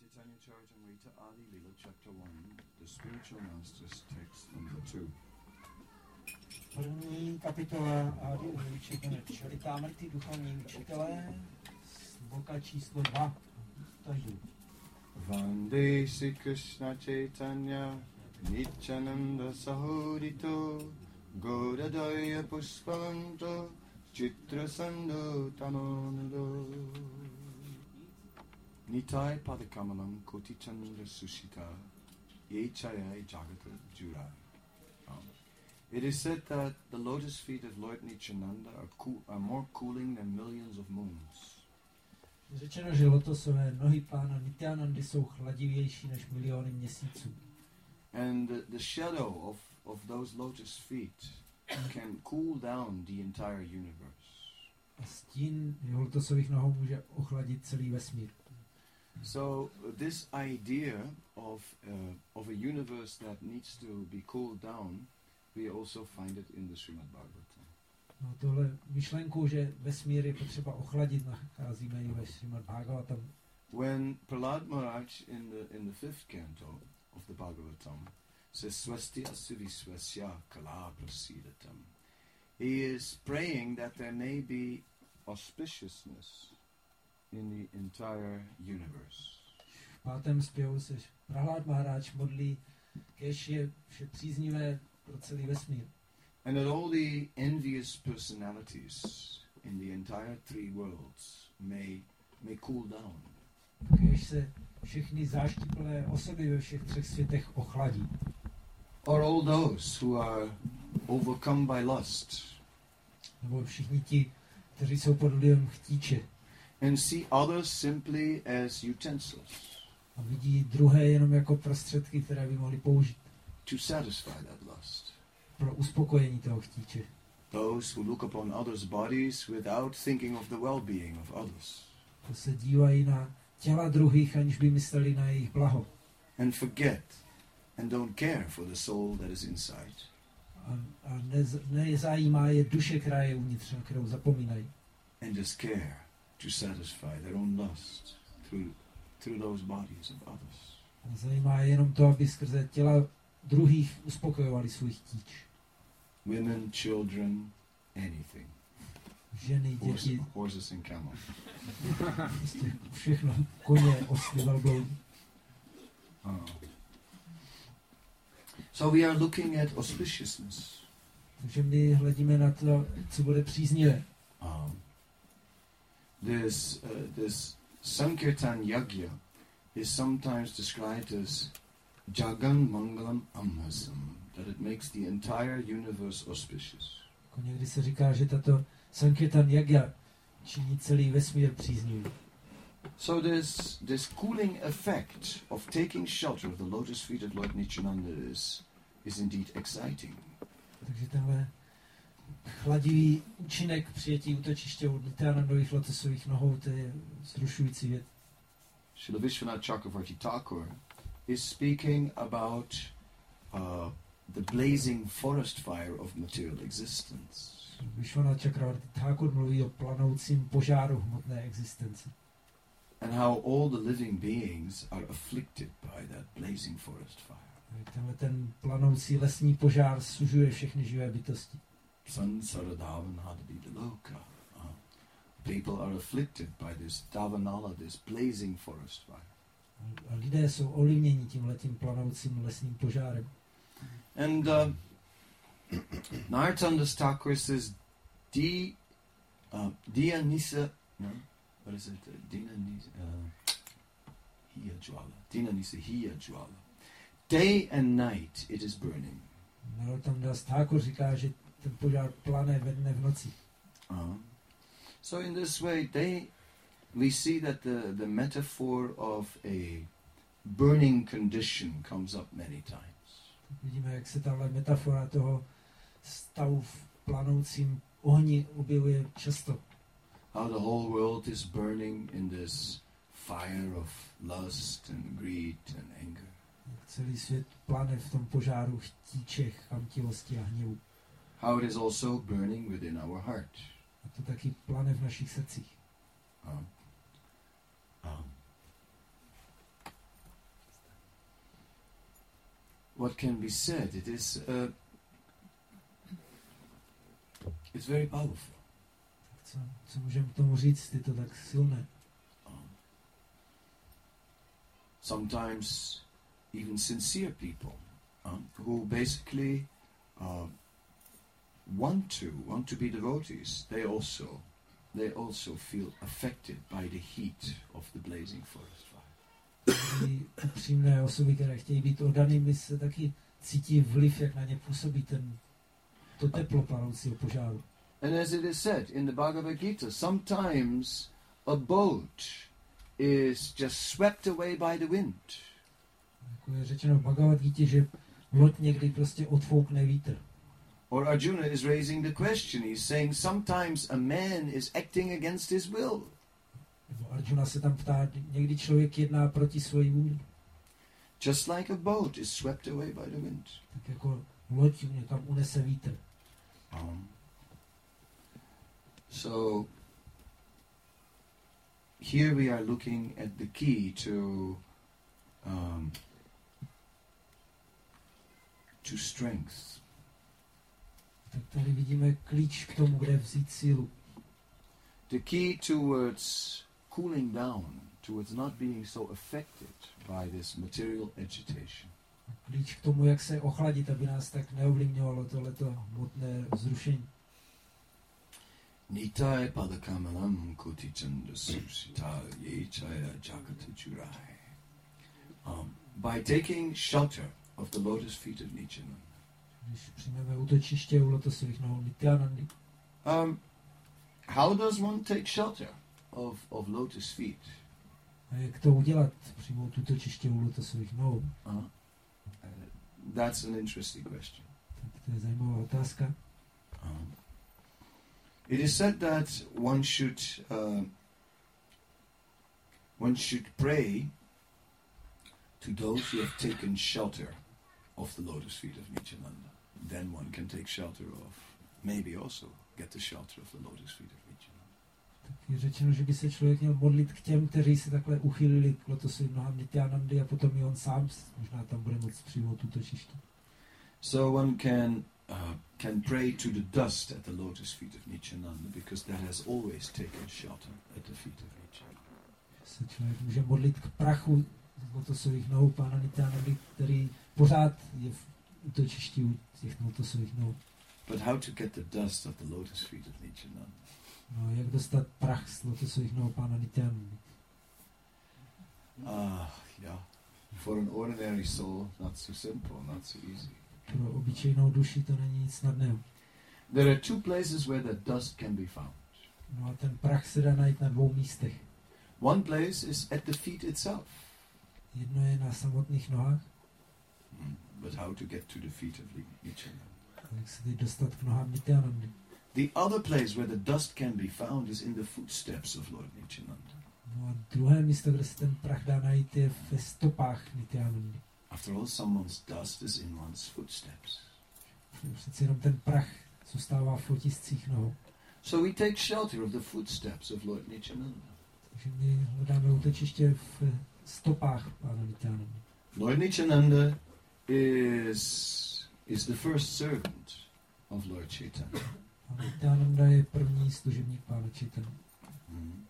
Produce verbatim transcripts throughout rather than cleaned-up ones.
Chaitanya Charitamrita Adi Lila Chapter one, the Spiritual Master's Text number two. První kapitola Adi Lila Charitamrity duchovní učitelé, sloka číslo dva. Tajdu. Vande Sri Krishna Chaitanya Nityananda Sahodito Godadaya Pushpalanto Chitrasando Tamonudo Nitai Padakamalam Koti Chandra Sushita Yechayai Jagata Jurai. Um, it is said that the lotus feet of Lord Nityananda are, cool, are more cooling than millions of moons. Řečeno, že lotosové nohy pána Nityanandy jsou chladivější než miliony měsíců. And the, the shadow of, of those lotus feet can cool down the entire universe. A stín jeho lotosových nohou může ochladit celý vesmír. So uh, this idea of uh, of a universe that needs to be cooled down, we also find it in the Srimad Bhagavatam. No, tohle myšlenku, že vesmír je potřeba ochladit, nacházíme i ve Srimad Bhagavatam. When Prahlad Maharaj in the in the fifth canto of the Bhagavatam says Swasti Asuvi Swasya Kala Prasidatam, he is praying that there may be auspiciousness in the entire universe. V pátém zpěvu se Prahlad Maharaj modlí, kéž je vše příznivé pro celý vesmír. And that all the envious personalities in the entire three worlds may may cool down. Kéž se všechny záštiplné osoby ve všech třech světech ochladí. Or all those who are overcome by lust. Nebo všichni ti, kteří jsou pod vlivem chtíče. And see others simply as utensils. A vidí druhé jenom jako prostředky, které by mohli použít. To satisfy that lust. Pro uspokojení toho chtíče. Those who look upon others' bodies without thinking of the well-being of others. To se dívají na těla druhých, aniž by mysleli na jejich blaho. And forget and don't care for the soul that is inside. A, a nez, nezajímá je duše, která je uvnitř, na kterou zapomínají. And just care to satisfy their own lust through through those bodies of others. A zajímá je jenom to, aby skrze těla druhých uspokojovali svůj chtíč. Women, children, anything. Ženy, děti. Horse, horses and camels. Prostě všechno. Koně, osly, velbloudy. Uh. So we are looking at auspiciousness. Takže my hledíme na to, co bude příznivé. Um, this, uh, this Sankirtan Yagya is sometimes described as Jagan Mangalam Amhasam, that it makes the entire universe auspicious. Jako někdy se říká, že tato Sankirtan Yagya činí celý vesmír příznivý. So this, this cooling effect of taking shelter of the lotus feet of Lord Nityananda is, is indeed exciting. Takže tenhle chladivý účinek přijetí útočiště od Nityanandových lotosových nohou, to je zrušující věc. Srila Vishwanath Chakravarti Thakur is speaking about uh, the blazing forest fire of material existence. Vishwanath Chakravarti Thakur mluví o planoucím požáru hmotné existence. And how all the living beings are afflicted by that blazing forest fire. Tenhle ten planoucí lesní požár sužuje všechny živé bytosti. Sansara Davanhadviloka. People are afflicted by this Davanala, this blazing forest fire. A lidé jsou ovlivněni tímhletím planoucím lesním požárem. And uh, Narottam Das Thakur says, Di, uh, Diyanisa, no, what is it? Dinanisa, uh, Hiya Jwala. Dinanisa Hiya Jwala. Day and night it is burning. Narottam Das Thakur říká, že ten požár plane ve dne v noci. Uh-huh. So in this way, they, we see that the, the metaphor of a burning condition comes up many times. Vidíme, jak se tahle metafora toho stavu v planoucím ohni objevuje často. How the whole world is burning in this fire of lust and greed and anger. Celý svět plane v tom požáru chtíče, chamtivosti a hněvu. How it is also burning within our heart. A to taky plane v našich srdcích. Um, um, what can be said. It is uh, it's very powerful. Co, co můžeme k tomu říct, je to tak silné. Um, sometimes even sincere people um, who basically uh, want to want to be devotees, they also they also feel affected by the heat of the blazing forest fire. Ty upřímné osoby, které chtějí být oddanými, se taky cítí vliv, jak na ně působí ten, to teplo planoucího požáru. And as it is said in the Bhagavad Gita, sometimes a boat is just swept away by the wind. Jako je řečeno v Bhagavad Gita, že loď někdy prostě odfoukne vítr. Or Arjuna is raising the question, he's saying sometimes a man is acting against his will. Nebo Arjuna se tam ptá, někdy člověk jedná proti svojí vůli. Just like a boat is swept away by the wind. Tak jako loď někam unese vítr. Um, so here we are looking at the key to um, to strength. Tak tady vidíme klíč k tomu, kde vzít sílu. The key towards cooling down, towards not being so affected by this material agitation. Klíč k tomu, jak se ochladit, aby nás tak neovlivňovalo tohleto hmotné vzrušení. Nitai padakamalam kutichanda susita yechaya jagatajurai. Um, by taking shelter of the lotus feet of Nityananda. Když přijmeme útočiště u lotosových nohou Nityanandy. Um, how does one take shelter of, of lotus feet? A jak to udělat? Přijmout útočiště u lotosových nohou. Uh, uh, that's an interesting question. Tak to je zajímavá otázka. Um, it is said that one should uh, one should pray to those who have taken shelter of the lotus feet of Nityananda. Then one can take shelter of, maybe also get the shelter of the lotus feet of Nityananda. Tak je řečeno, že by se člověk měl modlit k těm, kteří se takhle uchylili k lotosovým nohám Nityanandy a potom i on sám možná tam bude moct přijmout útočiště. So one can uh, can pray to the dust at the lotus feet of Nityananda because that has always taken shelter at the feet of Nityananda. Se člověk může modlit k prachu lotosových nohou pána Nityanandy, který pořád je v útočišti u těch lotosových nohou. But how to get the dust of the lotus feet of Nityananda? No, jak dostat prach z lotosových nohou pána Nityanandy? Ah, yeah. For an ordinary soul, not so simple, not so easy. Pro obyčejnou duši to není nic snadného. There are two places where that dust can be found. No a ten prach se dá najít na dvou místech. One place is at the feet itself. Jedno je na samotných nohách. Mm, but how to get to the feet of Nityananda? Jak se teď dostat k nohám Nityanandy? The other place where the dust can be found is in the footsteps of Lord Nityananda. No a druhé místo, kde se ten prach dá najít, je ve stopách Nityanandy. After all, someone's dust is in one's footsteps. Přeci jenom ten prach zůstává v otiscích nohou. So we take shelter of the footsteps of Lord Nityananda. Takže my hledáme útočiště v stopách pána Nityanandy. Lord Nityananda is is the first servant of Lord Chaitanya. Pán Nityananda je první služebník pána Chaitanya. Mm.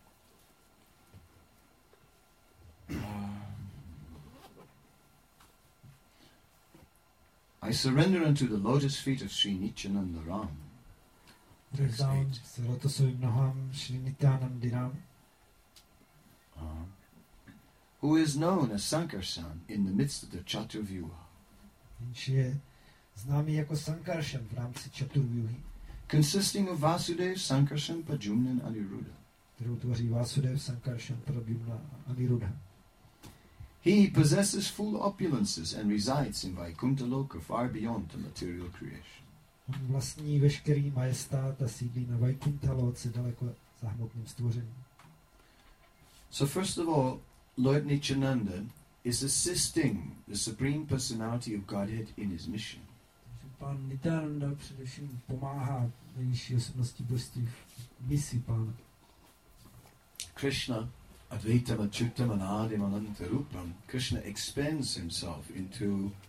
I surrender unto the lotus feet of Sri Nityananda Ram. Odevzdávám se lotosovým nohám Sri Nityanandy Ram. Uh, who is known as Sankarsan in the midst of the Chaturvyuha. Jenž je známý jako Sankarshan v rámci Chaturvyuhy. Consisting of Vasudev, Sankarshan, Pradyumna and Aniruddha. Kterou tvoří Vasudev, Sankarshan, Pradyumna a Aniruddha. He possesses full opulences and resides in Vaikuntha Loka far beyond the material creation. On vlastní veškerý majestát a sídlí na Vaikuntha Loce daleko za hmotným stvořením. So first of all, Lord Nityananda is assisting the Supreme Personality of Godhead in his mission. Takže pán Nityananda především pomáhá nejvyšší osobnosti božství v misi pána. Krishna, Advaitam Achyutam Anadim Anantarupam, Krishna expands himself into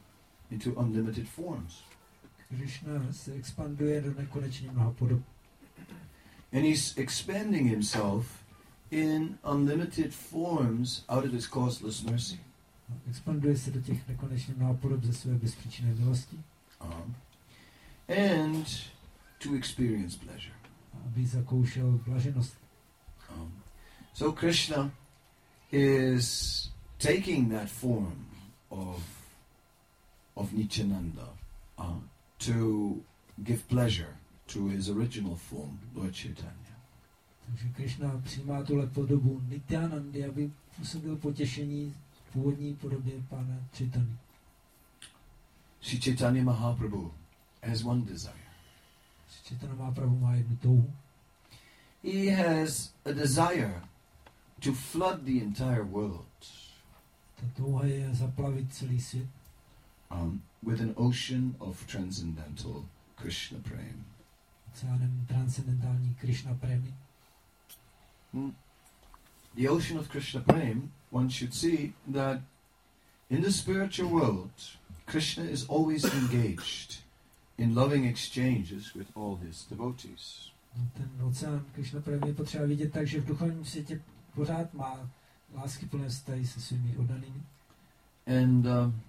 into unlimited forms. Krishna se expanduje do nekonečně mnoha podob. And he's expanding himself in unlimited forms out of his causeless mercy. Expanduje se do těch nekonečně mnoha podob ze své bezpříčinné milosti. Um, and to experience pleasure. Aby zakoušel blaženost. Um, so Krishna is taking that form of of Nityananda uh, to give pleasure to his original form, Lord Chaitanya. Takže Krishna přijímá tuhle podobu Nityanandy, aby působil potěšení v původní podobě Pána Chaitanya. Sri Chaitanya Mahaprabhu has one desire. Chaitanya Mahaprabhu má jednu touhu. He has a desire to flood the entire world Ta touha je zaplavit celý svět um, with an ocean of transcendental Krishna Prem. oceánem transcendentální Krishna Premi. Hmm. The ocean of Krishna Prem, one should see that in the spiritual world, Krishna is always engaged in loving exchanges with all his devotees. No, ten oceán Krishna Premi je potřeba vidět tak, že v duchovním světě pořád má láskyplné vztahy se svými oddanými. And um,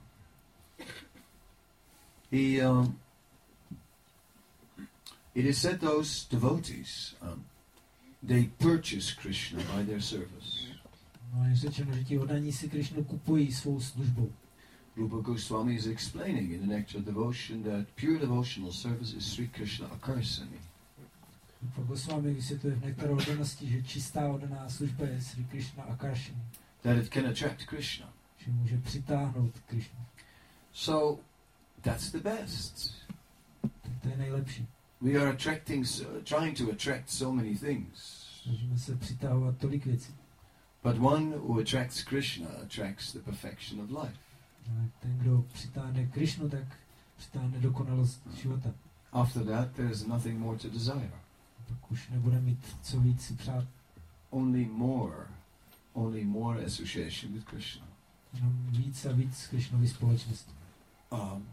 he, um, it is said those devotees, um, they purchase Krishna by their service. No, je řečeno, že ti oddaní si Krishnu kupují svou službou. Rupa Goswami is explaining in the Nectar of Devotion that pure devotional service is Sri Krishna Akarsani. Rupa Goswami vysvětluje v Nektaru oddanosti, že čistá oddaná služba je Sri Krishna Akarshani. That it can attract Krishna. Že může přitáhnout Krishnu. So, that's the best. To je nejlepší. We are attracting, uh, trying to attract so many things. Snažíme se přitahovat tolik věcí. But one who attracts Krishna attracts the perfection of life. Ale ten, kdo přitáhne Krishnu, tak přitáhne dokonalost života. After that, there is nothing more to desire. Pak už nebude mít co víc si přát. Only more, only more association with Krishna. Jenom víc a víc Krishnovy společnosti. Um,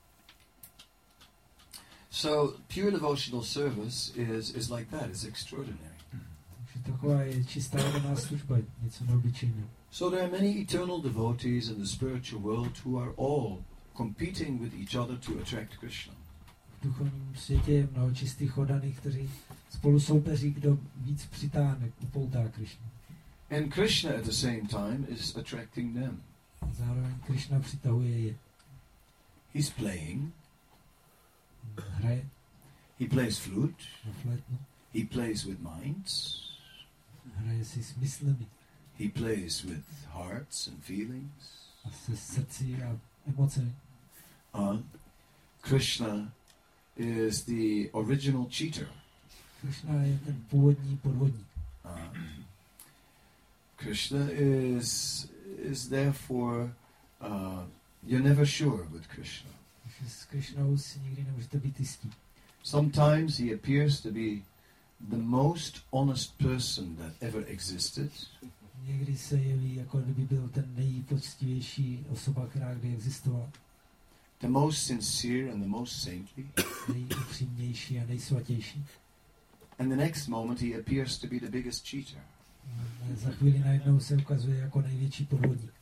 so, pure devotional service is, is like that. It's extraordinary. Takže taková je čistá oddaná služba, něco neobyčejného. So there are many eternal devotees in the spiritual world who are all competing with each other to attract Krishna. V duchovním světě je mnoho čistých oddaných, kteří spolu soupeří, kdo víc přitáhne, upoutá Krishnu. And Krishna at the same time is attracting them. A zároveň Krishna přitahuje je. He's playing. Hraje He plays flute. na flétnu. He plays with minds. Hraje si s myslemi He plays with hearts and feelings. a se srdci a emocemi. Uh, Krishna is the original cheater. Krishna je ten původní podvodník. Uh, Krishna is is therefore uh, you're never sure with Krishna. Takže s Krishnou si nikdy nemůžete být jistí. Sometimes he appears to be the most honest person that ever existed. Někdy se jeví, jako kdyby byl ten nejpoctivější osoba, která kdy existovala. The most sincere and the most saintly. Nejupřímnější a nejsvatější. And the next moment he appears to be the biggest cheater. A za chvíli najednou se ukazuje jako největší podvodník.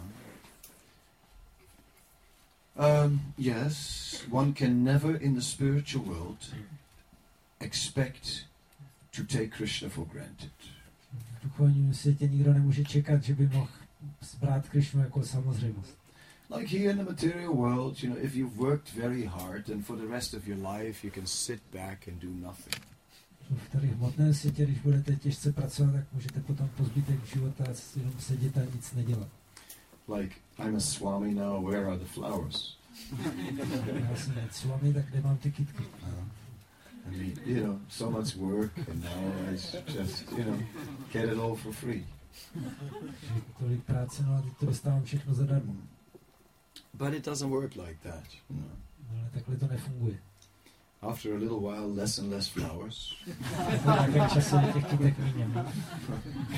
Um, yes, one can never in the spiritual world expect to take Krishna for granted. V duchovním světě nikdo nemůže čekat, že by mohl brát Krishnu jako samozřejmost. Like here in the material world, you know, if you've worked very hard, then for the rest of your life you can sit back and do nothing. V tady hmotném světě, když budete těžce pracovat, tak můžete potom po zbytek života jenom sedět a nic nedělat. Like, I'm a Swami now, where are the flowers? Já jsem Swami, tak kde mám ty kytky? Uh, I mean, you know, so much work, and now I just, you know, get it all for free. Tolik práce, no a teď to dostávám všechno zadarmo. But it doesn't work like that. No. No, ale takhle to nefunguje. After a little while, less and less flowers.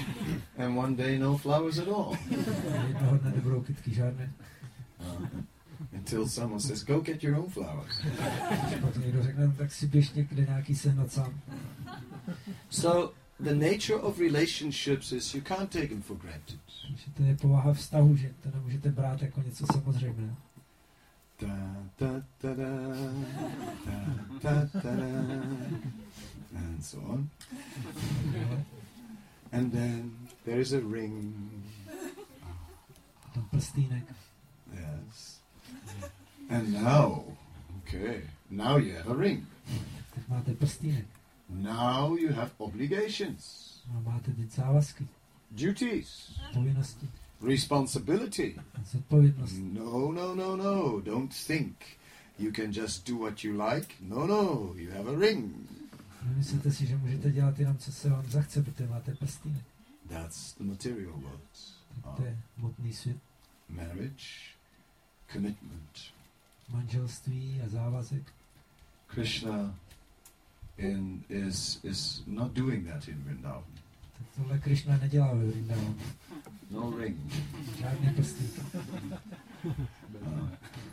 And one day, no flowers at all. Jednoho dne nebudou kytky žádné. Uh, Until someone says, go get your own flowers. Pak někdo řekne, tak si běž někde nějaký sehnat sám. So the nature of relationships is you can't take them for granted. Takže to je povaha vztahu, že to nemůžete brát jako něco samozřejmého. Da, da, da, da, da, da, da, da, and so on. And then there is a ring. Tam prstýnek. Yes. And now, okay, now you have a ring. Tak máte prstýnek. Now you have obligations. A máte teď závazky. Duties. Povinnosti. Responsibility. Zodpovědnost. No, no, no, no. Don't think you can just do what you like. No, no. You have a ring. Nemyslíte si, že můžete dělat jenom, co se vám zachce, protože máte prstýnek. That's the material world. Tak to je hmotný svět. Marriage, commitment. Manželství a závazek. Krishna in, is, is not doing that in Vrindavan. Tak tohle Krishna nedělá ve Vrindavanu. No ring. Žádný prstýnek. Uh,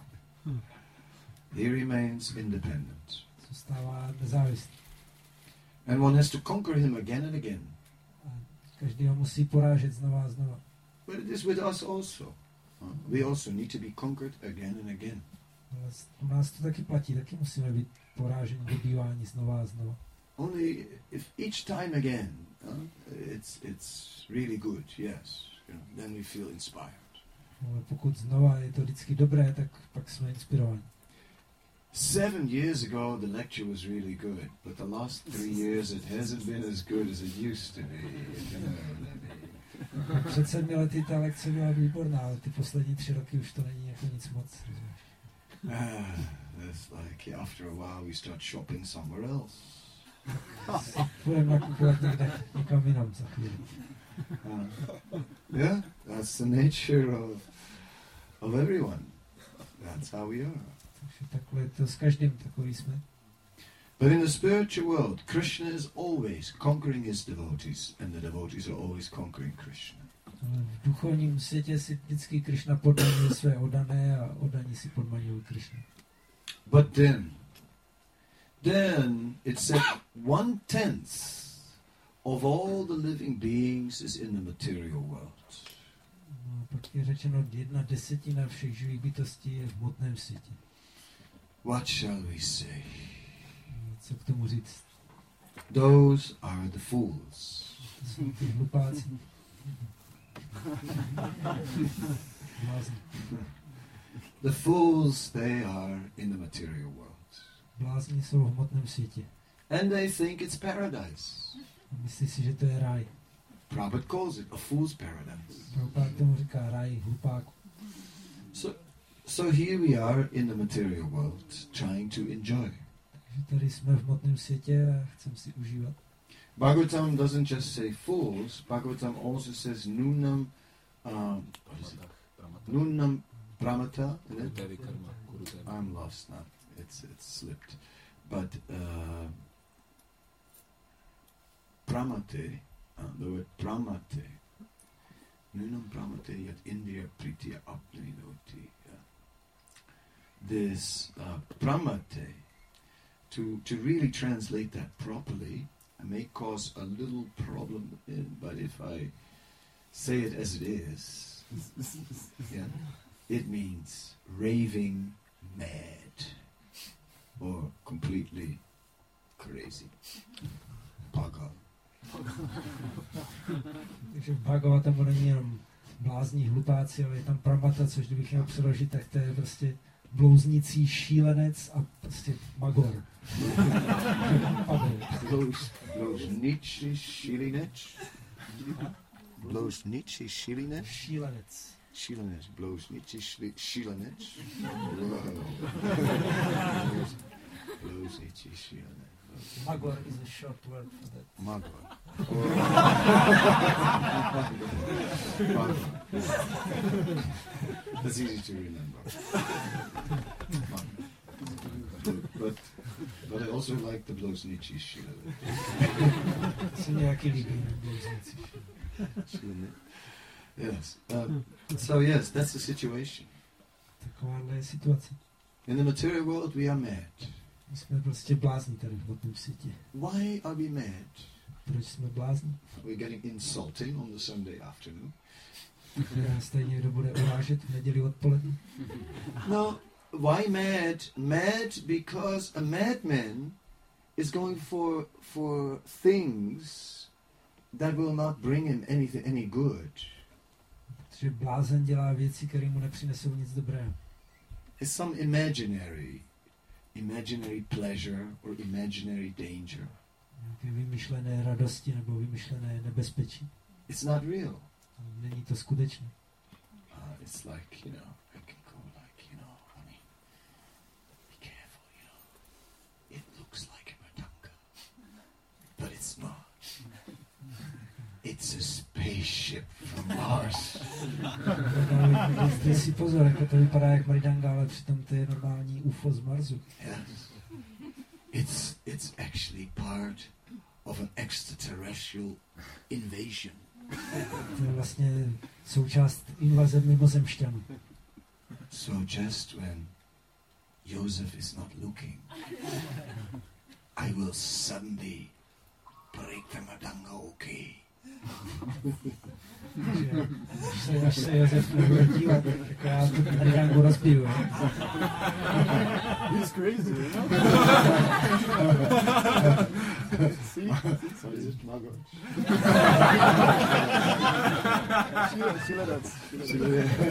he remains independent. Zůstává nezávislý. And one has to conquer him again and again. A každý ho musí porážet znova a znova. But it is with us also. Uh, we also need to be conquered again and again. Ale u nás to taky platí, taky musíme být poráženi, dobýváni znova a znova. Only if each time again, uh, it's it's really good, yes. You know, then we feel inspired. Ale pokud znova je to vždycky dobré, tak pak jsme inspirováni. Seven years ago, the lecture was really good, but the last three years it hasn't been as good as it used to be. You know. Před sedmi lety ta lekce byla výborná, ale ty poslední tři roky už to není jako nic moc. Ah, it's like after a while we start shopping somewhere else. Budeme nakupovat někde, někam jinam za chvíli. Uh, yeah, that's the nature of of everyone. That's how we are. Takže takhle to s každým takový jsme. But in the spiritual world, Krishna is always conquering his devotees, and the devotees are always conquering Krishna. V duchovním světě si vždycky Krishna podmaňuje své oddané a oddaní si podmaňují Krishna. But then, then it said one tenth of all the living beings is in the material world. No, pak je řečeno, jedna desetina všech živých bytostí je v hmotném světě. What shall we say? Co k tomu říct? Those are the fools. To jsou ty hlupáci. Blázni. The fools, they are in the material world. Blázni jsou v hmotném světě. And they think it's paradise. Myslí si, že to je ráj. Prabhupada calls it a fool's paradise. Prabhupada tomu říká ráj hlupáku. So, so here we are in the material world, trying to enjoy. Takže tady jsme v hmotném světě a chceme si užívat. Bhagavatam doesn't just say fools. Bhagavatam also says nunam, um, what is it? Nunam pramata. I'm lost now. It's it's slipped. But uh, pramate, uh, the word pramate. Nunam pramate yat India pritya apninoti. This uh, pramate, to to really translate that properly, may cause a little problem, in, but if I say it as it is, yeah, it means raving mad or completely crazy. Paga. Takže v Bhagavatamu není jenom blázní hlupáci, ale je tam pramata, což kdybych měl přeložit, tak to je prostě blouznící šílenec a prostě magor. Blouznici šílenec? Blouznici šílenec? Šílenec. Šílenec. Blouznici šílenec? Blouznici šílenec. Magor is a short word for that. Magor. Magor. That's easy to remember. But, but I also like the blouznici šílenec. Se nějaký líbí blouznici. Yes. Um, so yes, that's the situation. Takováhle je situace. In the material world we are mad. My jsme prostě blázni tady v hmotném světě. Why are we mad? Proč jsme blázni? We're getting insulting on the Sunday afternoon. Stejně někdo bude urážet v neděli odpoledne. No, why mad? Mad because a madman is going for for things that will not bring him anything any good. Protože blázen dělá věci, které mu nepřinesou nic dobrého. It's some imaginary, imaginary pleasure or imaginary danger. Nějaké vymyšlené radosti nebo vymyšlené nebezpečí. It's not real. Není to skutečné. Uh, it's like, you know, I can go like, you know, honey, be careful, you know. It looks like a madanga, but it's not. It's a spaceship from Mars. Dej si pozor, jako to vypadá jak Maridanga, ale přitom to je normální U F O z Marsu. Yes. It's, it's actually part of an extraterrestrial invasion. To je vlastně součást invaze mimozemšťanů. So just when Joseph is not looking, I will suddenly break the madanga okay. Až se, až se Josef nebude dívat, tak já tu Maridangu rozbiju. He's crazy, you know? See? So is it Margot? Sheila, Sheila, that's Sheila.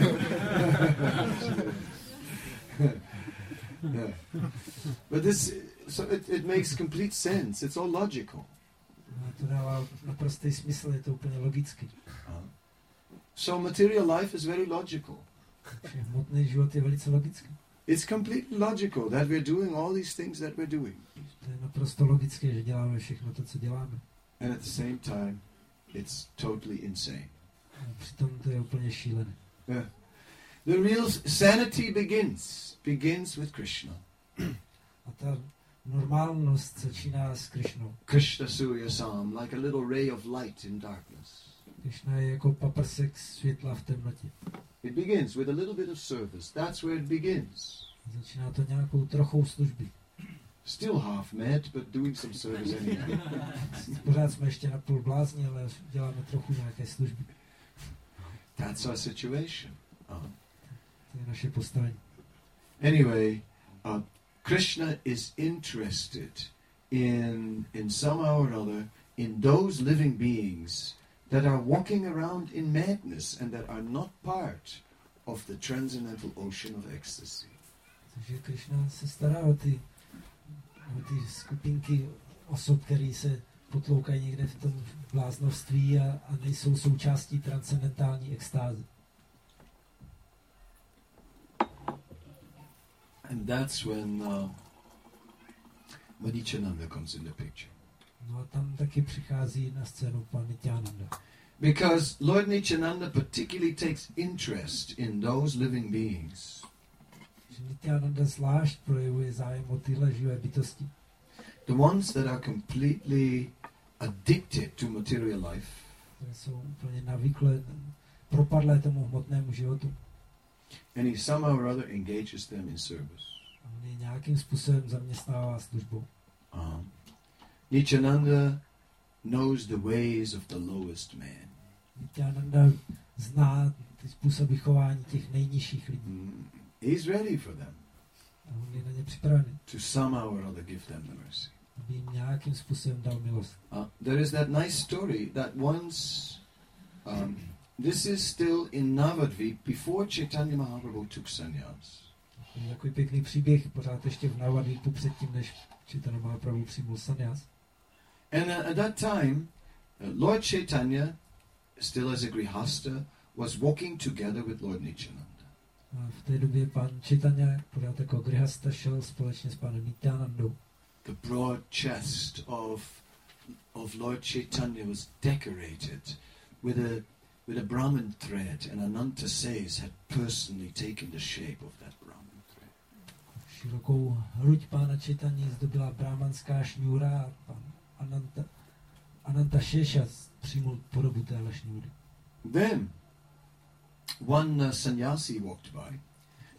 Yeah. But this, so it, it makes complete sense. It's all logical. No, to dává naprostý smysl, je to úplně logicky. Uh, so material life is very logical. Takže hmotný život je velice logický. It's completely logical that we're doing all these things that we're doing. To je naprosto logické, že děláme všechno to, co děláme. And at the same time, it's totally insane. A přitom to je úplně šílené. Yeah. The real sanity begins, begins with Krishna. A ta normálnost začíná s Krišnou. Krishna Surya Sam, like a little ray of light in darkness. Krišna je jako paprsek světla v temnotě. It begins with a little bit of service. That's where it begins. Začíná to nějakou trochou služby. Still half mad, but doing some service anyhow. Pořád jsme ještě napůl blázni, ale děláme trochu nějaké služby. That's our situation. Uh-huh. To je naše postavení. Anyway, uh, Krishna is interested in, in somehow or other, in those living beings that are walking around in madness and that are not part of the transcendental ocean of ecstasy. Takže Krishna se stará o ty, o ty skupinky osob, které se potloukají někde v tom bláznovství a, a nejsou součástí transcendentální extáze. And that's when uh, Madhichananda comes in the picture. No a tam taky přichází na scénu pan Nityananda. Because Lord Nityananda particularly takes interest in those living beings. Že Nityananda zvlášť projevuje zájem o tyhle živé bytosti. The ones that are completely addicted to material life. Které jsou úplně navyklé, propadlé tomu hmotnému životu. And he somehow or other engages them in service. A on je nějakým způsobem zaměstnává službou. Uh-huh. Nityananda knows the ways of the lowest man. Nityananda zná ty způsoby chování těch nejnižších lidí. Mm. He's ready for them. A on je na ně připravený, To somehow or other give them the mercy. aby jim nějakým způsobem dal milost. Uh, there is that nice story that once, um, this is still in Navadvip before Chaitanya Mahaprabhu took sannyas. Je takový pěkný příběh, pořád ještě v Navadvipu předtím, než Chaitanya Mahaprabhu přijmul sannyas. And uh, at that time, uh, Lord Chaitanya, still as a grihasta, was walking together with Lord Nityananda. A v té době pan Chaitanya, pořád jako grihasta, šel společně s panem Nityanandou. The broad chest of of Lord Chaitanya was decorated with a with a Brahmin thread, and Ananta says had personally taken the shape of that Brahmin thread. Širokou hruď pána Chaitanya zdobila brahmanská šňůra a pan Ananta, Ananta Šeša přijmul podobu téhle šňůry. Then one uh, sannyasi walked by.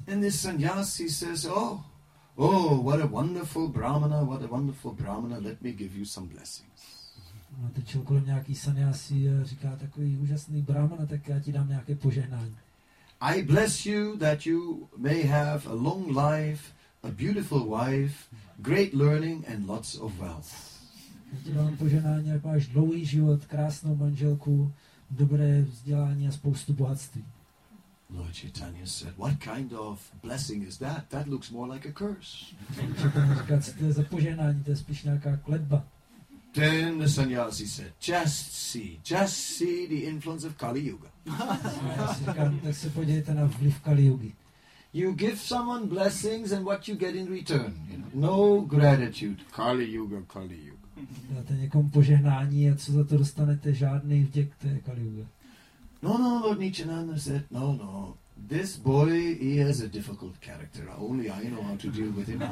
And this sannyasi says, oh, oh, what a wonderful brahmana, what a wonderful brahmana, let me give you some blessings. No, teď šel kolem nějaký sannyasi a říká takový úžasný brahmana, tak já ti dám nějaké požehnání. I bless you that you may have a long life, a beautiful wife, great learning and lots of wealth. Já ti dám požehnání, jak máš dlouhý život, krásnou manželku, dobré vzdělání a spoustu bohatství. Lord Chaitanya said, what kind of blessing is that? That looks more like a curse. Chaitanya říká, co to je za požehnání, to je spíš nějaká kletba. Then the sannyasi said, just see, just see the influence of Kali Yuga. Já si říkám, tak se podívejte na vliv Kali Yugy. You give someone blessings and what you get in return. You know, no gratitude. Kali Yuga, Kali Yuga. Dáte někomu požehnání a co za to dostanete? Žádný vděk, to je Kali Yuga. No, no, Lord Nityananda said, no, no. This boy, he has a difficult character. Only I know how to deal with him.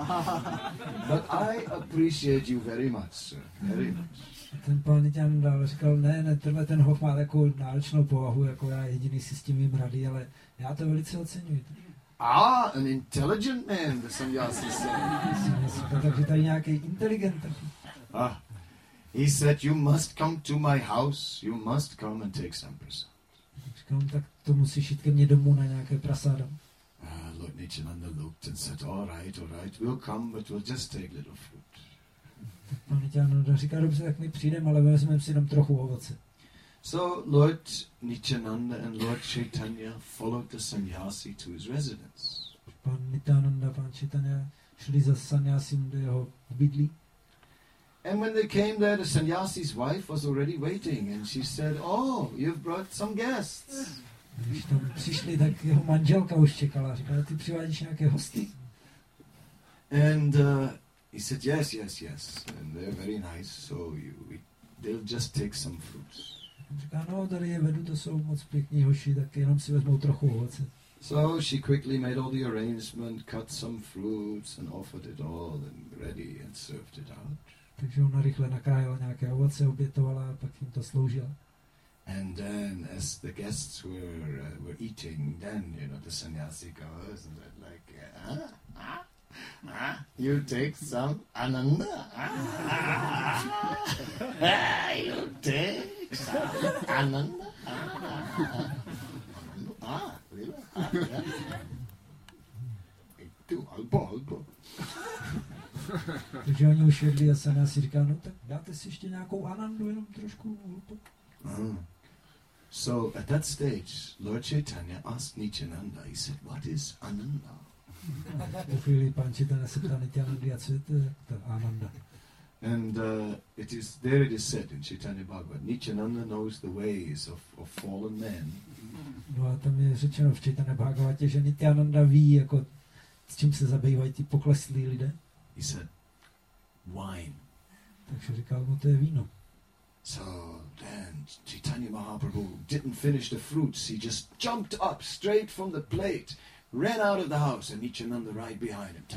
But I appreciate you very much, sir. Very much. A ten pán Nityananda říkal, ne, ne, tenhle ten hoch má takovou náročnou povahu, jako já jediný si s tím vím rady, ale já to velice oceňuji. Ah, an intelligent man, the sannyasi said. Takže tady nějaký inteligent. Ah, he said, you must come to my house. You must come and take some prasad. Říkám, tak to musíš jít ke mně domů na nějaké prasáda. Uh, Lord Nityananda looked and said, all right, all right, we'll come, but we'll just take little fruit. Tak pán Nityananda říká, dobře, tak my přijdeme, ale vezmeme si jenom trochu ovoce. So Lord Nityananda and Lord Chaitanya followed the sannyasi to his residence. Pán Nityananda a pán Chaitanya šli za sannyasim do jeho bydlí. And when they came there, the sannyasi's wife was already waiting, and she said, oh, you've brought some guests. Když tam přišli, tak jeho manželka už čekala. Říkala, ty přivádíš nějaké hosty? And uh, he said, yes, yes, yes. And they're very nice, so you, they'll just take some fruits. Říká, no, tady je vedu, to jsou moc pěkní hoši, tak jenom si vezmou trochu ovoce. So she quickly made all the arrangement, cut some fruits, and offered it all, and ready, and served it out. Takže ona rychle nakrájela nějaké ovoce, obětovala a pak jim to sloužila. And then, as the guests were uh, were eating, then you know the sannyasi goes and said like, ah, ah, ah, you take some ananda, ah, ah, you take some ananda, ah, ah, really? Ah, yeah. Tu albo albo. Takže oni už jedli a sannyasi říká, no tak dáte si ještě nějakou anandu, jenom trošku hlupo. Mm. So at that stage, Lord Chaitanya asked Nityananda, he said, what is Ananda? Po chvíli pán Chaitanya se ptá Nityanandy, a co je to ta Ananda? And uh, it is there it is said in Chaitanya Bhagavad, Nityananda knows the ways of, of fallen men. No a tam je řečeno v Chaitanya Bhagavatě, že Nityananda ví, jako, s čím se zabývají ty pokleslí lidé. He said, wine. Takže říkal, no to je víno. So then Chaitanya Mahaprabhu didn't finish the fruits. He just jumped up straight from the plate, ran out of the house, and Nityananda right behind him.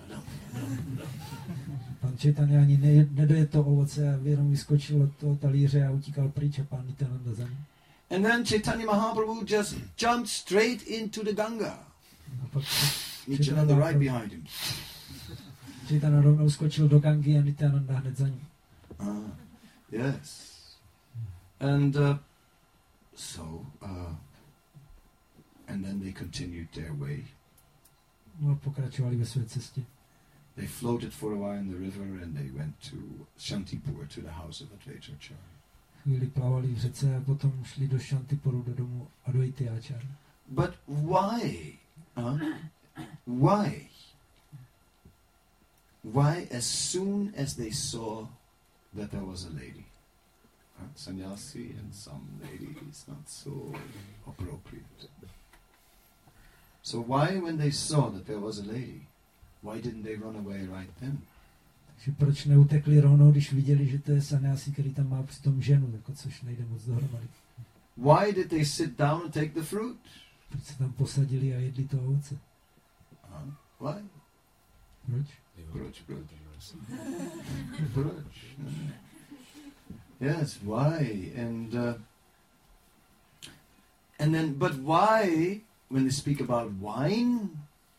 Pan Chaitanya ani ne, nedoje to ovoce a jenom vyskočil od toho talíře a utíkal pryč a pán Nityananda za ním. And then Chaitanya Mahaprabhu just jumped straight into the Ganga. A pak Nityananda right behind him. Chaitanya rovnou skočil do Gangy a Nityananda hned za ním. Ah, yes. And uh, so, uh, and then they continued their way. No a pokračovali ve své cestě. They floated for a while in the river and they went to Shantipur, to the house of Advaitacharya. Chvíli plavali v řece a potom šli do Shantiporu, do domu Advaita Acharya. But why? Huh? Why? Why, as soon as they saw that there was a lady, huh? Sannyasi and some lady is not so appropriate. So why, when they saw that there was a lady, why didn't they run away right then? Takže proč neutekli rovnou, když viděli, že to je sannyasi, který tam má přitom ženu, jako což nejde moc dohromady. Why did they sit down and take the fruit? Proč se tam posadili a jedli to ovoce? Huh? Why? Proč? Proč, proč? Proč? Yes, why? And uh, and then, but why? When they speak about wine,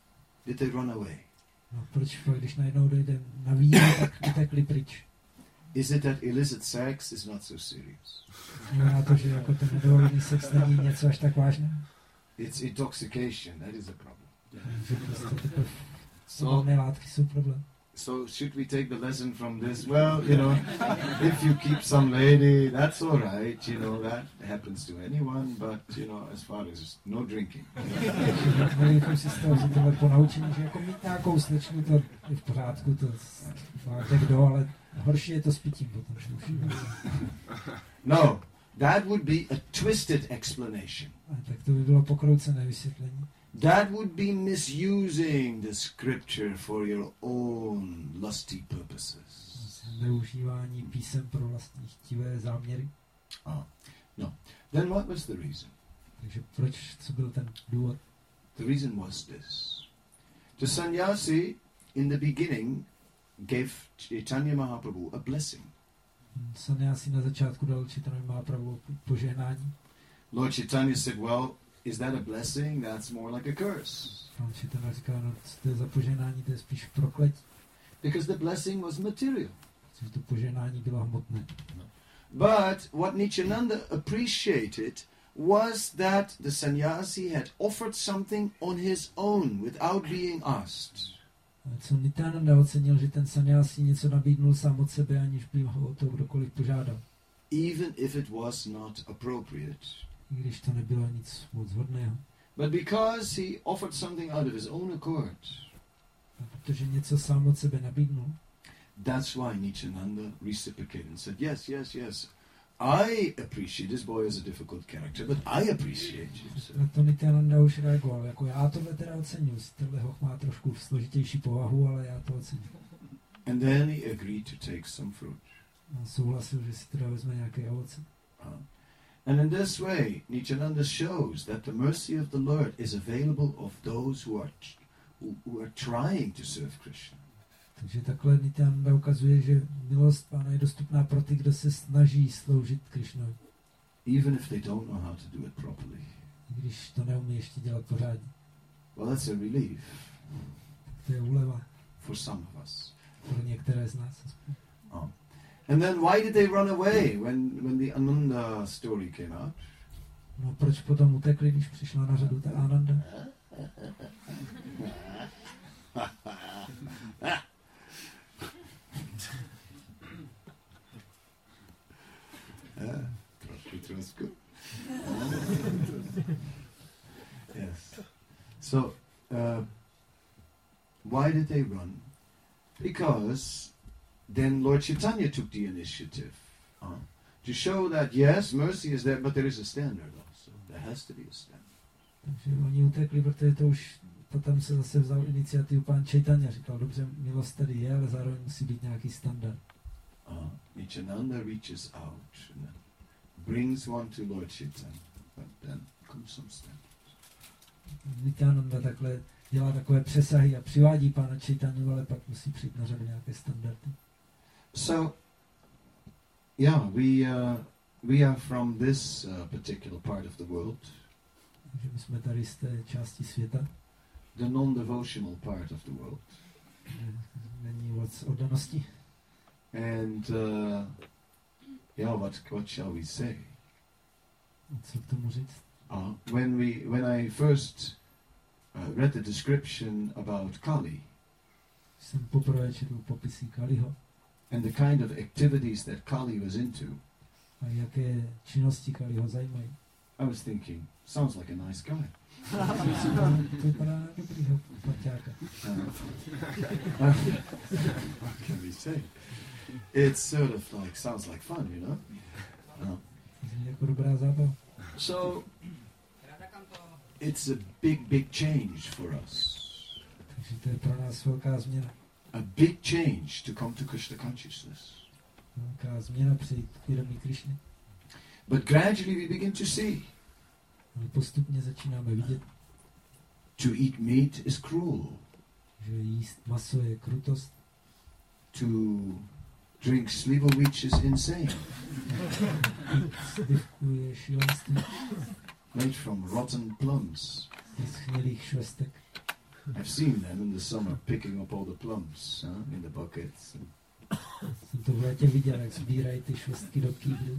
did they run away? No, proč pak, když najednou dojde na víno, tak utekli pryč? Is it that illicit sex is not so serious? Znamená to, že jako ten nedovolený sex není něco až tak vážné? It's intoxication, that is a problem. Že prostě takové So, podobné látky jsou problém. so should we take the lesson from this? Well, you know, if you keep some lady, that's all right, you know, that happens to anyone, but, you know, as far as no drinking. Měli bychom si z toho vzít tohle ponaučení, že jako mít nějakou slečnu, to je v pořádku, to máte kdo, ale horší je to s pitím potom. No, that would be a twisted explanation. A tak to by bylo pokroucené vysvětlení. That would be misusing the scripture for your own lusty purposes. Neužívání písem pro vlastní chtivé záměry. Ah, no. Then what was the reason? Takže proč, co byl ten důvod? The reason was this. The sannyasi in the beginning gave Chaitanya Mahaprabhu a blessing. Sannyasi na začátku dal Chaitanya Mahaprabhu požehnání. Lord Chaitanya said, well, is that a blessing? That's more like a curse. Pan Chaitanya říkal, no to je za požehnání, to je spíš prokletí. Because the blessing was material. Protože to požehnání bylo hmotné. But what Nityananda appreciated was that the sannyasi had offered something on his own without being asked. Co Nityananda ocenil, že ten sannyasi něco nabídnul sám od sebe, aniž by ho o to kdokoliv požádal. Even if it was not appropriate. I když to nebylo nic moc hodného. But because he offered something out of his own accord. A protože něco sám od sebe nabídnul. That's why Nityananda reciprocated and said, yes, yes, yes. I appreciate this boy as a difficult character, but I appreciate it. Na to Nityananda už reagoval, jako já tohle teda oceňuji. Tenhle hoch má trošku složitější povahu, ale já to oceňuji. And then he agreed to take some fruit. A souhlasil, že si teda vezme nějaké ovoce. Uh, and in this way, Nityananda shows that the mercy of the Lord is available of those who are, who, who are trying to serve Krishna. Takže takhle Nityananda ukazuje, že milost Pána je dostupná pro ty, kdo se snaží sloužit Krišnovi. Even if they don't know how to do it properly. Když to neumí ještě dělat pořádně. Well, that's a relief. To je úleva. For some of us. Pro některé z nás. Oh. And then why did they run away when, when the Ananda story came out? No proč potom utekli, když přišla na řadu ta Ananda? Yeah, trošku, trošku. Yes. So, uh, why did they run? Because then Lord Chaitanya took the initiative uh, to show that yes, mercy is there, but there is a standard also. There has to be a standard. Takže oni utekli, protože to už potom se zase vzal iniciativu pán Chaitanya. Říkal, dobře, milost tady je, ale zároveň musí být nějaký standard. Uh, Nityananda reaches out and brings one to Lord Chaitanya, but then comes some standard. Nityananda takhle dělá takové přesahy a přivádí pána Chaitanya, ale pak musí přijít na řadu nějaké standardy. So, yeah, we uh, we are from this uh, particular part of the world. Takže my jsme tady z té části světa. The non-devotional part of the world. Není moc oddanosti. And uh, yeah, what what shall we say? Co k tomu říct? Uh, when we when I first uh, read the description about Kali. Jsem poprvé četl popisy Kaliho. And the kind of activities that Kali was into. A jaké činnosti Kaliho zajímají. I was thinking, sounds like a nice guy. To vypadá na dobrýho parťáka. What can we say? It's sort of like, sounds like fun, you know? Uh, Jako dobrá zábava. so, it's a big, big change for us. Takže to je pro nás velká změna. A big change to come to Krishna consciousness. Velká změna přijít k vědomí Krišny. But gradually we begin to see. My postupně začínáme vidět, To eat meat is cruel. že jíst maso je krutost. To drink slivovich is insane. Slivku je šílenství. Made from rotten plums. Je schnělých švestek. I've seen them in the summer picking up all the plums huh, in the buckets. Jsem to v létě viděl, jak sbírají ty švestky do kýblu.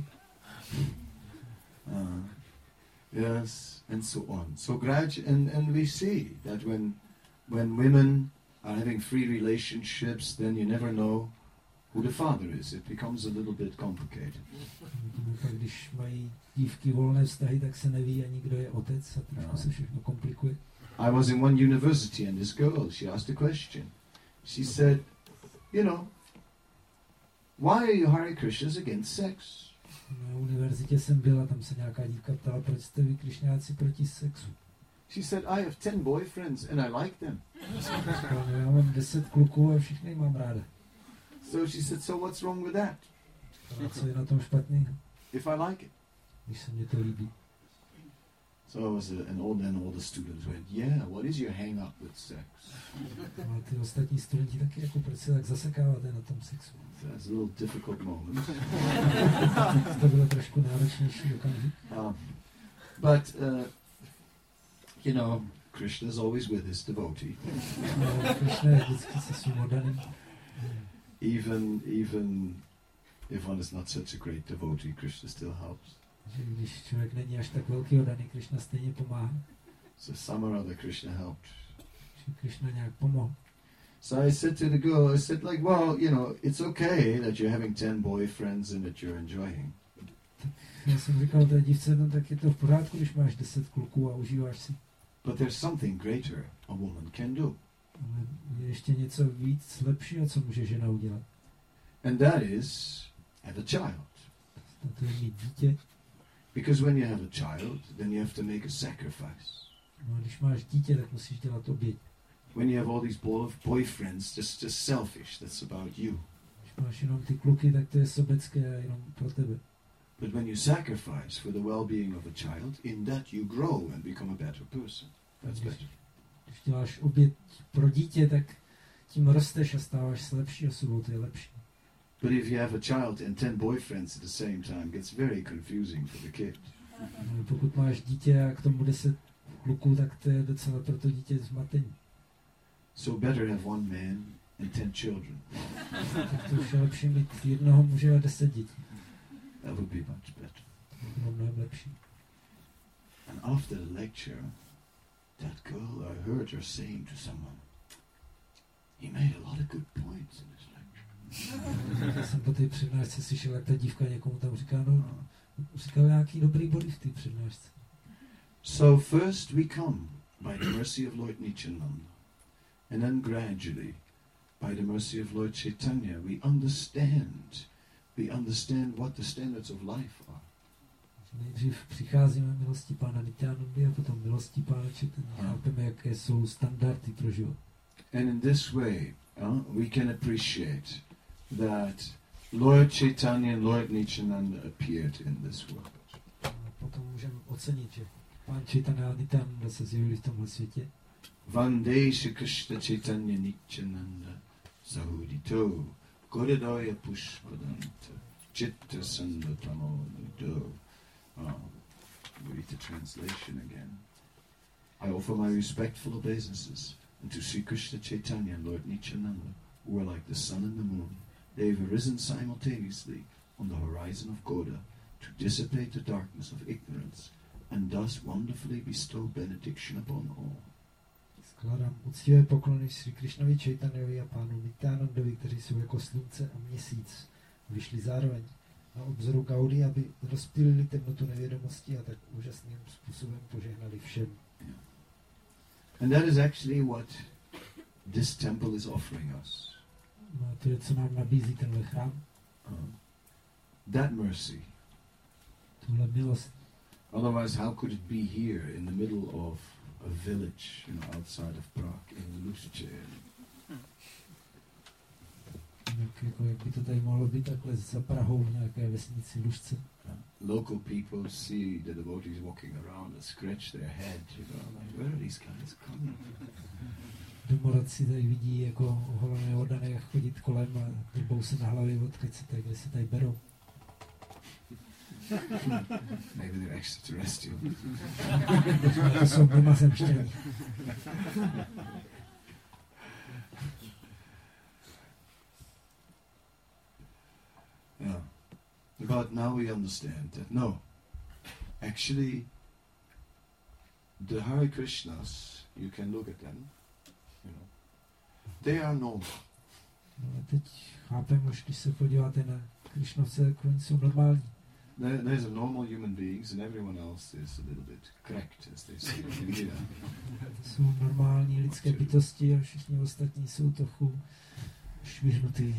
Uh, yes, and so on. So gradu- and, and we see that when when women are having free relationships, then you never know who the father is. It becomes a little bit complicated. Tak když mají dívky volné vztahy, tak se neví ani, kdo je otec a trošku No. se všechno komplikuje. I was in one university and this girl, she asked a question. She said, you know, why are you Hare Krishnas against sex? Na univerzitě jsem byl a tam se nějaká dívka ptala, proč jste vy krišňáci proti sexu. She said, I have ten boyfriends and I like them. Říkala, no, já mám deset kluků a všechny mám ráda. So she said, so what's wrong with that? A co je na tom špatného, If I like it. když se mně to líbí. So I was a, and all then all the students went, yeah, what is your hang up with sex? A ty ostatní studenti taky, jako proč se tak zasekáváte na tom sexu. So that's a little difficult moment. To bylo trošku náročnější okamžik. Um, but, uh, you know, Krishna is always with his devotee. No, Krishna je vždycky se svým oddaným. Even, even if one is not such a great devotee, Krishna still helps. Že když člověk není až tak velký oddaný, Krishna stejně pomáhá. So some or other Krishna helped. Že Krishna nějak pomohl. So I said to the girl, I said like, well, you know, it's okay that you're having ten boyfriends and that you're enjoying. Já jsem říkal té dívce, no tak je to v pořádku, když máš deset kluků a užíváš si. But there's something greater a woman can do. Ale je ještě něco víc lepšího, co může žena udělat. And that is have a child. A to je mít dítě. Because when you have a child, then you have to make a sacrifice. No a když máš dítě, tak musíš dělat oběť. When you have all these boy- boyfriends, just, just selfish, that's about you. Když máš jenom ty kluky, tak to je sobecké a jenom pro tebe. But when you sacrifice for the well-being of a child, in that you grow and become a better person. That's Když, better. když děláš oběť pro dítě, tak tím rosteš a stáváš se lepší osobou, to je lepší. But if you have a child and ten boyfriends at the same time, it gets very confusing for the kid. No, pokud máš dítě a k tomu deset kluků, tak to je docela pro to dítě zmatení. So better have one man and ten children. Tak to už je lepší mít jednoho muže a deset dětí. That would be much better. To bylo mnohem lepší. And after the lecture, that girl, I heard her saying to someone, he made a lot of good points in his lecture. Já jsem po té přednášce slyšel, jak ta dívka někomu tam říká, no, říkal nějaký dobrý body v té přednášce. So first we come by the mercy of Lord Nityananda, and then gradually, by the mercy of Lord Chaitanya, we understand, we understand what the standards of life are. Nejdřív přicházíme milostí Pána Nityanandy a potom milostí Pána Chaitanya. Chápeme, jaké jsou standardy pro život. And in this way, uh, we can appreciate that Lord Chaitanya and Lord Nityananda appeared in this world. A potom můžeme ocenit, že Pán Chaitanya a Nityananda se zjevili v tomhle světě. Vande Shri Krishna Chaitanya Nityananda Sahudito Godadoya Pushpadanta Chitta Sanda Pramodo. Oh, read the translation again. I offer my respectful obeisances unto Sri Krishna Chaitanya and Lord Nityananda, who are like the sun and the moon. They have arisen simultaneously on the horizon of Goda to dissipate the darkness of ignorance and thus wonderfully bestow benediction upon all. Skládám uctivé poklony Sri Krishnovi Chaitanyovi a Pánu Nityanandovi, kteří jsou jako slunce a měsíc. Vyšli zároveň na obzoru Gaudy, aby rozptýlili temnotu nevědomosti a tak úžasným způsobem požehnali všem. Yeah. And that is actually what this temple is offering us. No a to je, co nám nabízí tenhle chrám. Uh, that mercy. Tuhle milost. Otherwise, how could it be here in the middle of a village, you know, outside of Prague, in Lusice? Jak, jako, jak by to tady mohlo být takhle za Prahou v nějaké vesnici Lužce. Uh, local people see the devotees walking around and scratch their head, you know, like, where are these guys coming from? Domorodci tady vidí jako oholené oddané, jak chodit kolem a drbou se na hlavě, odkud se tady, kde se tady berou. Maybe they're extraterrestrial. To jsou mimozemštění. But now we understand that no, actually, the Hare Krishnas, you can look at them, you know, they are normal. No, teď chápeme, už když se podíváte na Krišnovce, jako oni jsou normální. There, there's a normal human beings and everyone else is a little bit cracked, as they say in India. Jsou normální lidské bytosti a všichni ostatní jsou trochu švihnutý.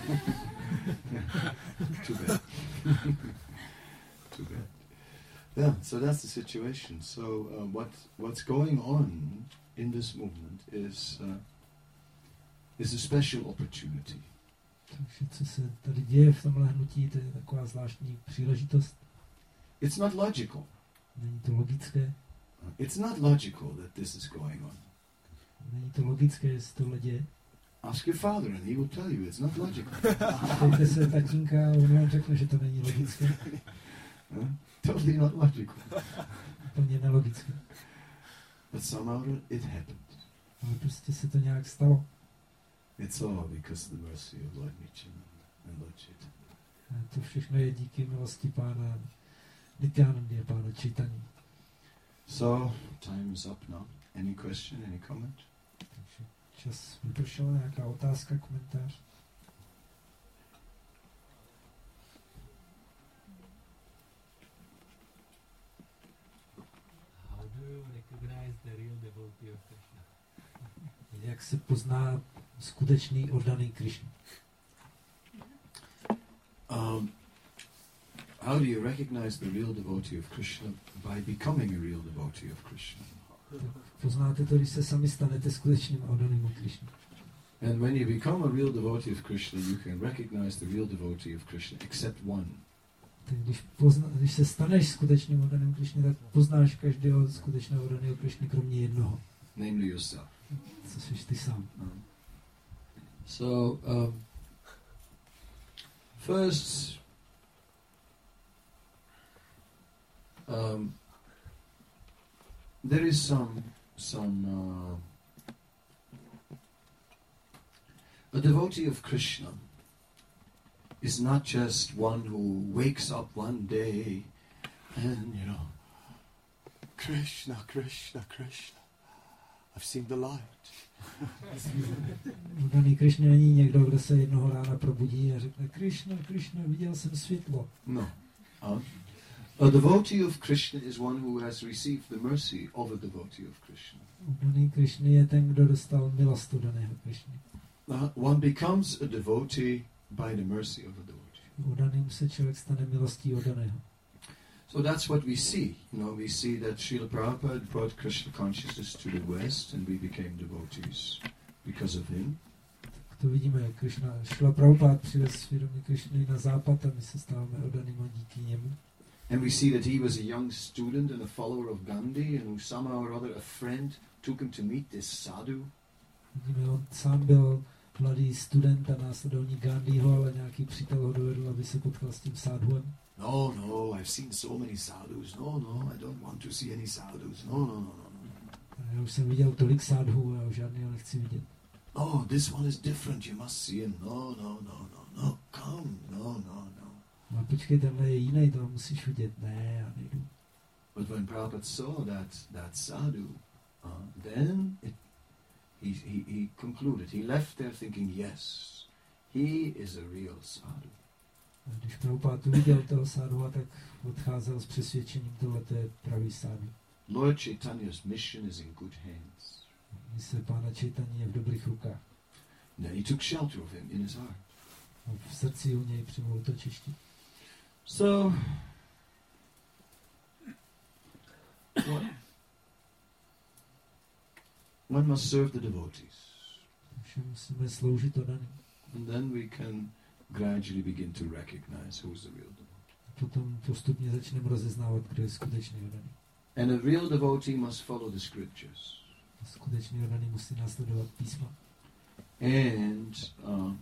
Too bad. Too bad. Yeah, so that's the situation. So uh, what what's going on in this movement is uh, is a special opportunity. Takže co se tady děje v tomhle hnutí, to je taková zvláštní příležitost. It's not logical. Není to logické. It's not logical that this is going on. Není to logické, že se tohle děje. Ask your father and he will tell you it's not logical. Ptejte se tatínka a on vám řekne, že to není logické. Huh? Totally not logical. Úplně nelogické. But somehow it happened. Ale prostě se to nějak stalo. It's all because of the mercy of Lord Nityananda and Lord Chaitanya. A to všechno je díky milosti pána Nityanandy a pána Chaitanya. So, time is up now. Any question, any comment? Takže čas vypršel, nějaká otázka, komentář? How do you recognize the real devotee of Krishna? Jak se pozná skutečný oddaný Krishna? Um, how do you recognize the real devotee of Krishna? By becoming a real devotee of Krishna. Tak poznáte to, když se sami stanete skutečným oddaným Krishna. And when you become a real devotee of Krishna, you can recognize the real devotee of Krishna, except one. Tak když, pozna, když se staneš skutečným oddaným Krishna, tak poznáš každého skutečného oddaného Krishna, kromě jednoho. Namely yourself. Co jsi ty sám. Um, so, um, first, um, there is some, some, uh, a devotee of Krishna is not just one who wakes up one day and, you know, Krishna, Krishna, Krishna, I've seen the light. Oddaný Krishna není někdo, kdo se jednoho rána probudí a řekne Krishna, Krishna, viděl jsem světlo. No. Uh, a devotee of Krishna is one who has received the mercy of a devotee of Krishna. Oddaný Krishna je ten, kdo dostal milost oddaného Krishny. Uh, one becomes a devotee by the mercy of a devotee. Oddaným se člověk stane milostí oddaného. So that's what we see. You know, we see that Srila Prabhupada brought Krishna consciousness to the West and we became devotees because of him. Tak to vidíme, jak Krishna, Šrila Prabhupada přivez svědomí Krishny na západ a my se stáváme oddanými díky němu. And we see that he was a young student and a follower of Gandhi and who somehow or other a friend took him to meet this sadhu. Vidíme, on sám byl mladý student a následovník Gandhiho, ale nějaký přítel ho dovedl, aby se potkal s tím sadhuem. No, no, I've seen so many sadhus. No, no, I don't want to see any sadhus. No, no, no, no, no. A já už jsem viděl tolik sadhů a už žádného nechci vidět. Oh, this one is different. You must see him. No, no, no, no, no. Come. No, no, no. No počkej, tenhle je jiný, to musíš vidět. Ne, já nejdu. But when Prabhupada saw that that sadhu, uh, then it, he, he he concluded. He left there thinking, yes, he is a real sadhu. A když Prabhupada viděl toho sadhua, tak odcházel s přesvědčením, tohle je pravý sadhu. Lord Chaitanya's mission is in good hands. Mise pána Chaitanya je v dobrých rukách. And then he took shelter of him in his heart. A v srdci u něj přijmul útočiště. So, one, one must serve the devotees. Takže musíme sloužit oddaným. And then we can gradually begin to recognize who's the real devotee. Potom postupně začneme rozeznávat, kdo je skutečný oddaný. And a real devotee must follow the scriptures. Skutečný oddaný musí následovat písma. And uh,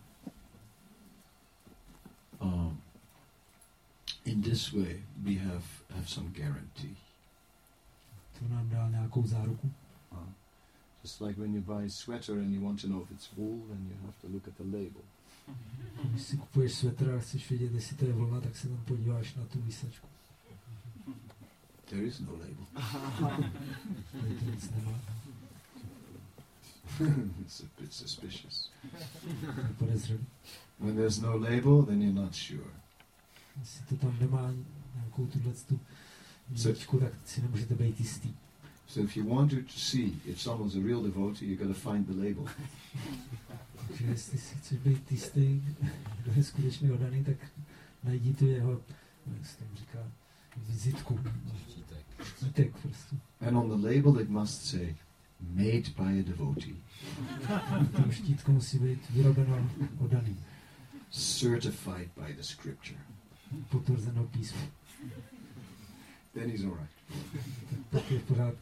uh, in this way we have, have some guarantee. To nám dá nějakou záruku. Uh, just like when you buy a sweater and you want to know if it's wool, then you have to look at the label. Když si kupuješ svetr a chceš vědět, jestli to je vlna, tak se tam podíváš na tu výsačku. There is no label. Tady to nic nemá. It's a bit suspicious. Podezřelý. When there's no label, then you're not sure. Jestli to tam nemá nějakou tuhletu výsačku, tak si nemůžete být jistý. So if you want to see if someone's a real devotee, you got to find the label. Takže jestli si chceš být jistý, kdo je skutečně oddaný, tak najdi tu jeho, jak se tam říká, vizitku. Štítek. Štítek prostě. And on the label it must say, made by a devotee. Tam štítko musí být vyrobeno oddaný. Certified by the scripture. Potvrzeno písmo. Then he's all right. Tak je v pořádku.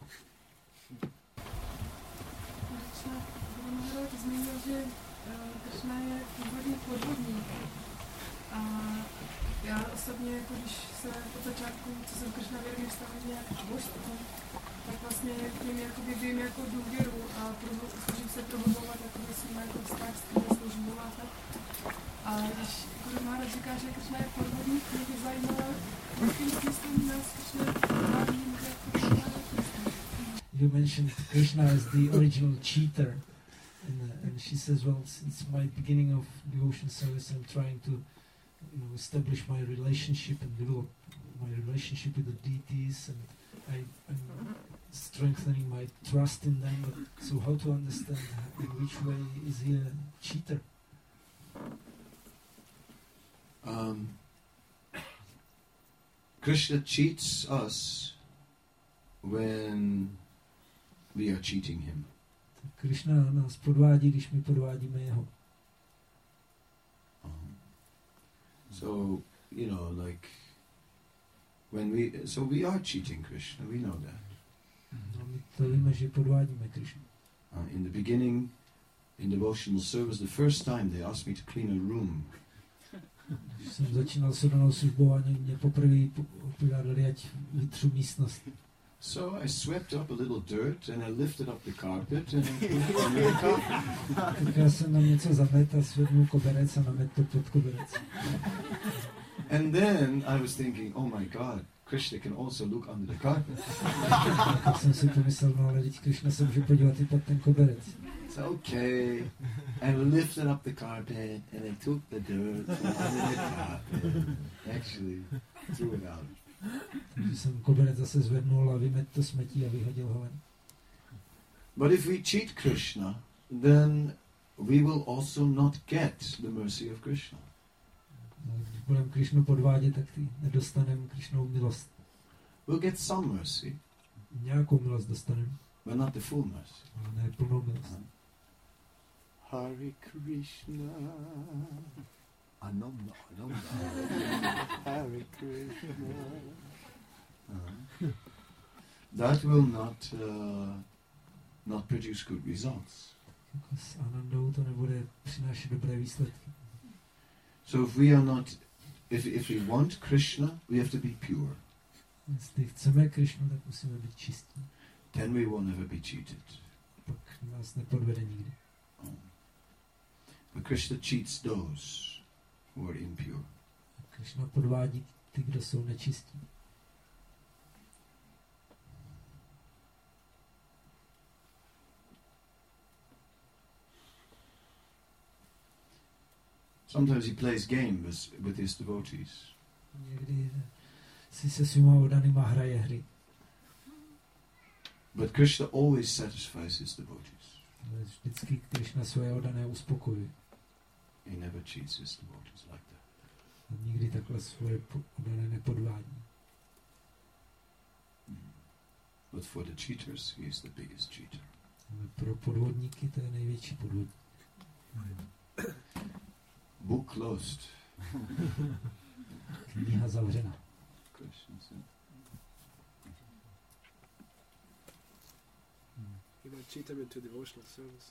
Ty zmínil, že Kršna je původní podvodník. A já osobně, jako když se od začátku, co jsem Kršna věrně stavil nějak božstvu, tak vlastně tím jakoby vím jako důvěru a provo- snažím se prohlubovat jakoby svým jako vztah s tím službou a tak. A když Guru Maharaj říká, že Kršna je podvodník, mě by zajímalo, jakým smyslem nás Kršna provádí, jako Kršna je. You mentioned Krishna as the original cheater, and, uh, and she says, well, since my beginning of devotion service, I'm trying to, you know, establish my relationship and develop my relationship with the deities, and I, I'm strengthening my trust in them. But, so how to understand in which way is he a cheater? Um, Krishna cheats us when we are cheating him. Krishna nás podvádí, když my podvádíme jeho. Um, so, you know, like, when we, so we are cheating Krishna, we know that. No, my to víme, že podvádíme Krishna. Uh, in the beginning, in devotional service, the first time they asked me to clean a room. Když jsem začínal s oddanou službou a mě poprvé požádali, ať vytřu místnost. So I swept up a little dirt and I lifted up the carpet and I put it on the carpet. Tak já jsem na něco zamet a svednul koberec a namet to pod koberec. And then I was thinking, oh my God, Krishna can also look under the carpet. Tak jsem si pomyslel, no ale teď Krishna se může podívat i pod ten koberec. So okay, I lifted up the carpet and I took the dirt from under the carpet. Actually, threw it out. Takže jsem koberec zase zvednul a vymet to smetí a vyhodil ho ven. But if we cheat Krishna, then we will also not get the mercy of Krishna. Když budeme Krishnu podvádět, tak nedostaneme Krishnou milost. We'll get some mercy, Nějakou milost dostaneme, but not the full mercy. ale ne plnou milost. Hare Krishna. Ananda, Ananda. Hare Krishna. Uh-huh. That will not uh, not produce good results. Jako s Anandou to nebude přinášet dobré výsledky. So if we are not, if if we want Krishna, we have to be pure. Jestli chceme Krishnu, tak musíme být čistí. Then we will never be cheated. Pak nás nepodvede nikdy. Oh. But Krishna cheats those who are impure. Krishna podvádí ty, kdo jsou nečistí. Sometimes he plays game with, with his devotees. Někdy si se svýma oddanýma hraje hry. But Krishna always satisfies his devotees. Ale vždycky Krishna svoje oddané uspokojuje. He never cheats his devotees like that. A nikdy takhle svoje oddané nepodvádí. Mm. But for the cheaters, he is the biggest cheater. Ale pro podvodníky to je největší podvodník. Book closed. Kniha zavřena. Questions? He might cheat them into devotional service.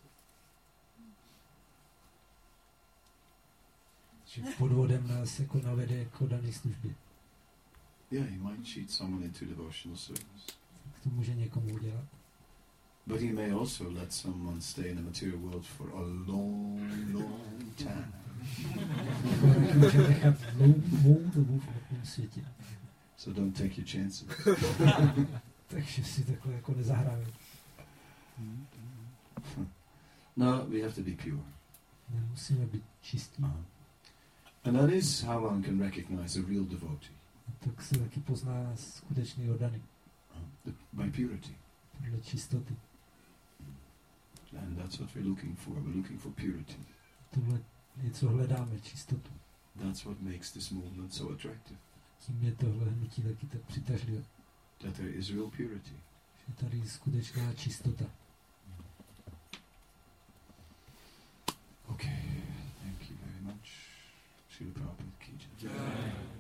Že podvodem nás jako navede k oddané službě. Yeah, he might cheat someone into devotional service. Tak to může někomu udělat. But he may also let someone stay in the material world for a long, long time. Může nechat dlouhou dobu v hmotném světě. So don't take your chances. Takže si takhle jako nezahrajeme. No, we have to be pure. Nemusíme být čistí. Uh-huh. And that is how one can recognize a real devotee. Tak se taky pozná skutečný oddaný. Uh, by purity. Podle čistoty. And that's what we're looking for. We're looking for purity. Tohle něco hledáme, čistotu. That's what makes this movement so attractive. Tím je tohle hnutí taky tak přitažlivé. That there is real purity. Že tady je skutečná čistota. Okay, thank you very much. Srila Prabhupada ki jai.